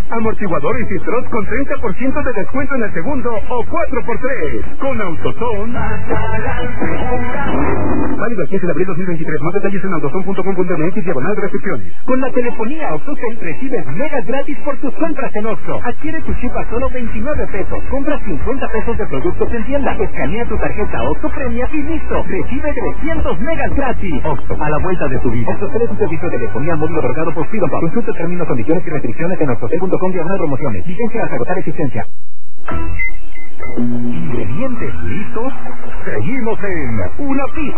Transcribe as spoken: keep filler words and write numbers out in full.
Amortiguadores y struts con treinta por ciento de descuento en el segundo o cuatro por tres. Con AutoZone. Válido el quince de abril dos mil veintitrés. Más detalles en autozone punto com punto m x diagonal restricciones. Con la telefonía AutoZone recibes megas gratis por tus compras en Oxxo. Adquiere tu chip a solo veintinueve pesos. Compra cincuenta pesos de productos en tienda. Escanea tu tarjeta Oxxo Premia y listo. Recibe trescientos megas gratis. Oxxo, a la vuelta de tu vida. Oxxo es un servicio de telefonía móvil otorgado por Freedom Pop. Consulta términos, condiciones y restricciones en oxxo punto com diagonal promociones. Vigencia hasta agotar existencia. ¿Ingredientes listos? Seguimos en Una Pizza.